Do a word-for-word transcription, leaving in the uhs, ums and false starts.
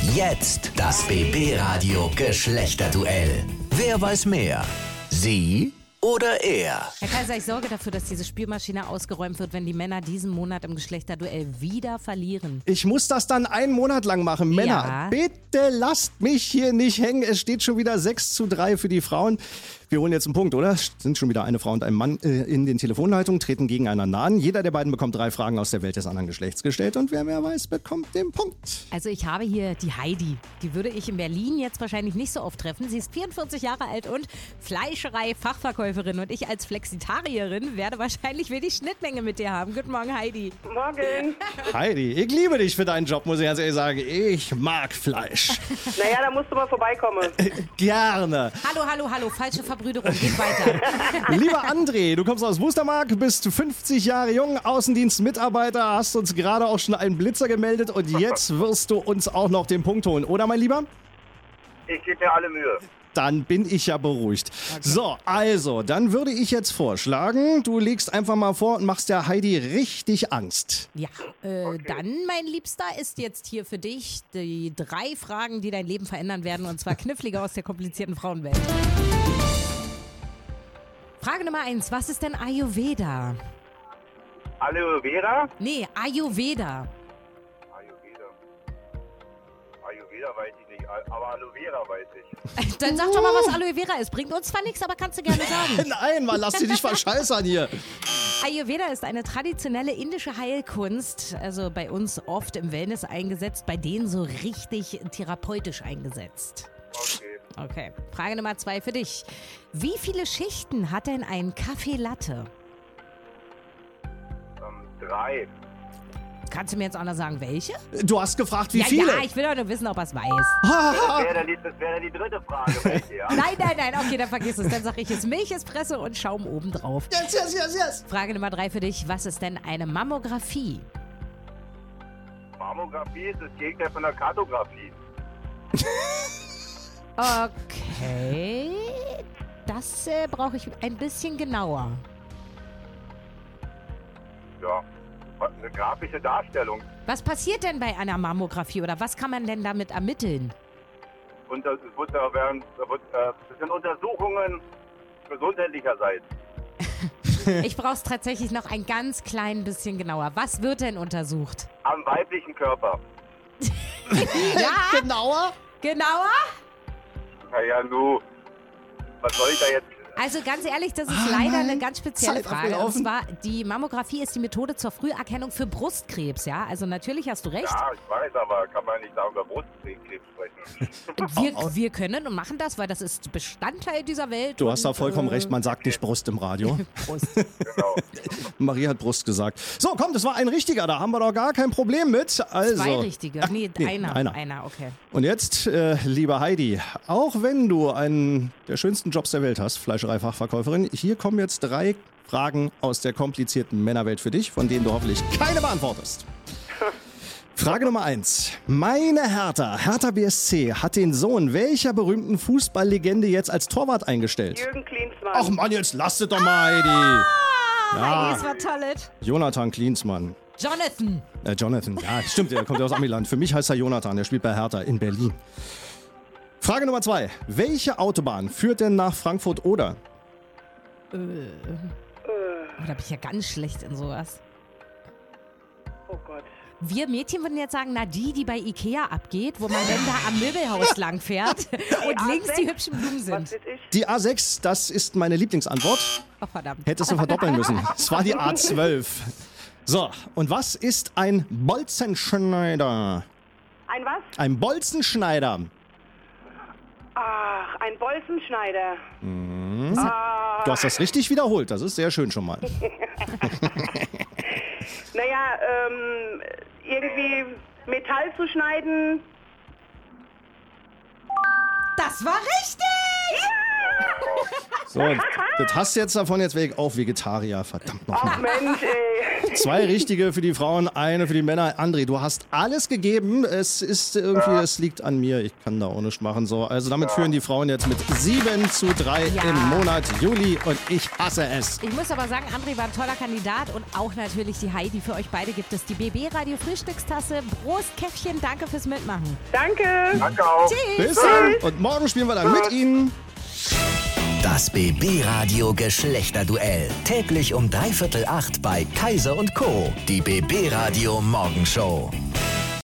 Jetzt das B B-Radio Geschlechterduell. Wer weiß mehr? Sie oder er? Herr Kaiser, ich sorge dafür, dass diese Spülmaschine ausgeräumt wird, wenn die Männer diesen Monat im Geschlechterduell wieder verlieren. Ich muss das dann einen Monat lang machen. Männer, Ja. bitte lasst mich hier nicht hängen. Es steht schon wieder sechs zu drei für die Frauen. Wir holen jetzt einen Punkt, oder? Es sind schon wieder eine Frau und ein Mann äh, in den Telefonleitungen, treten gegeneinander an. Jeder der beiden bekommt drei Fragen aus der Welt des anderen Geschlechts gestellt und wer mehr weiß, bekommt den Punkt. Also ich habe hier die Heidi. Die würde ich in Berlin jetzt wahrscheinlich nicht so oft treffen. Sie ist vierundvierzig Jahre alt und Fleischerei-Fachverkäuferin. Und ich als Flexitarierin werde wahrscheinlich wenig Schnittmenge mit dir haben. Guten Morgen, Heidi. Morgen. Heidi, ich liebe dich für deinen Job, muss ich ganz ehrlich sagen. Ich mag Fleisch. Naja, da musst du mal vorbeikommen. Gerne. Hallo, hallo, hallo. Falsche Verbrüderung. Geht weiter. Lieber André, du kommst aus Wustermark, bist fünfzig Jahre jung, Außendienstmitarbeiter, hast uns gerade auch schon einen Blitzer gemeldet und jetzt wirst du uns auch noch den Punkt holen, oder mein Lieber? Ich gebe mir alle Mühe. Dann bin ich ja beruhigt. So, also, dann würde ich jetzt vorschlagen, du legst einfach mal vor und machst der Heidi richtig Angst. Ja, äh, dann, mein Liebster, ist jetzt hier für dich die drei Fragen, die dein Leben verändern werden, und zwar knifflige aus der komplizierten Frauenwelt. Frage Nummer eins, was ist denn Ayurveda? Aloe Vera? Nee, Ayurveda. Ayurveda. Ayurveda weiß ich nicht, aber Aloe Vera weiß ich. Dann sag doch mal, was Aloe Vera ist. Bringt uns zwar nichts, aber kannst du gerne sagen. Nein, Mann, lass dich nicht verscheißern hier. Ayurveda ist eine traditionelle indische Heilkunst, also bei uns oft im Wellness eingesetzt, bei denen so richtig therapeutisch eingesetzt. Okay. Okay, Frage Nummer zwei für dich. Wie viele Schichten hat denn ein Kaffee Latte? Ähm, drei. Kannst du mir jetzt auch noch sagen, welche? Du hast gefragt, wie ja, viele? ja, ich will doch nur wissen, ob er es weiß. Das wäre dann, die- das wäre dann die dritte Frage. Welche, ja? Nein, nein, nein, okay, dann vergiss es. Dann sag ich es Milch, Espresso und Schaum obendrauf. Yes, yes, yes, yes. Frage Nummer drei für dich. Was ist denn eine Mammographie? Mammographie ist das Gegenteil von der Kartografie. Okay, das äh, brauche ich ein bisschen genauer. Ja, eine grafische Darstellung. Was passiert denn bei einer Mammographie oder was kann man denn damit ermitteln? Und das, wird, da werden, da wird, äh, das sind Untersuchungen gesundheitlicherseits. Ich brauche es tatsächlich noch ein ganz klein bisschen genauer. Was wird denn untersucht? Am weiblichen Körper. Ja, Genauer? genauer? Naja, nu, was soll ich da jetzt? Also ganz ehrlich, das ist Ah, leider nein. eine ganz spezielle Zeit Frage. Und abgelaufen. zwar, die Mammographie ist die Methode zur Früherkennung für Brustkrebs, ja? Also natürlich hast du recht. Ja, ich weiß, aber kann man nicht da über Brustkrebs sprechen. Wir, wir können und machen das, weil das ist Bestandteil dieser Welt. Du und, hast da vollkommen äh, recht, man sagt nicht Brust im Radio. Brust. Genau. Marie hat Brust gesagt. So, komm, das war ein richtiger, da haben wir doch gar kein Problem mit. Also, Zwei richtige. Ach, Nee, nee, einer. einer. Einer, okay. Und jetzt, äh, liebe Heidi, auch wenn du einen der schönsten Jobs der Welt hast, Fleischereifachverkäuferin, hier kommen jetzt drei Fragen aus der komplizierten Männerwelt für dich, von denen du hoffentlich keine beantwortest. Frage Nummer eins. Meine Hertha, Hertha B S C, hat den Sohn welcher berühmten Fußballlegende jetzt als Torwart eingestellt? Jürgen Klinsmann. Ach Mann, jetzt lasst es doch mal, Heidi. Ja. Heidi, es war toll. Jonathan Klinsmann. Jonathan. Äh, Jonathan, ja, stimmt, der kommt ja aus Amiland. Für mich heißt er Jonathan, der spielt bei Hertha in Berlin. Frage Nummer zwei. Welche Autobahn führt denn nach Frankfurt-Oder? Oh, da bin ich ja ganz schlecht in sowas. Oh Gott. Wir Mädchen würden jetzt sagen, na die, die bei Ikea abgeht, wo man dann da am Möbelhaus lang fährt und links die hübschen Blumen Was sind. weiß ich? Die A sechs, das ist meine Lieblingsantwort. Oh, verdammt. Hättest du verdoppeln müssen. Es war die A zwölf. So, und was ist ein Bolzenschneider? Ein was? Ein Bolzenschneider. Ach, ein Bolzenschneider. Du hast das richtig wiederholt, das ist sehr schön schon mal. Naja, ähm, irgendwie Metall zu schneiden. Das war richtig! So, das hast du jetzt davon, jetzt wäre ich auch Vegetarier. Verdammt Ach nochmal. Mensch, ey. Zwei richtige für die Frauen, eine für die Männer. André, du hast alles gegeben. Es ist irgendwie, es liegt an mir. Ich kann da auch nichts machen. So, also damit führen die Frauen jetzt mit sieben zu drei Ja. im Monat Juli und ich hasse es. Ich muss aber sagen, André war ein toller Kandidat und auch natürlich die Heidi. Für euch beide gibt es die B B Radio Frühstückstasse. Prost, Käffchen, danke fürs Mitmachen. Danke. Danke auch. Bis dann. Und morgen spielen wir dann mit Ihnen. Das B B Radio Geschlechterduell. Täglich um dreiviertel acht bei Kaiser und Co. Die B B Radio Morgenshow.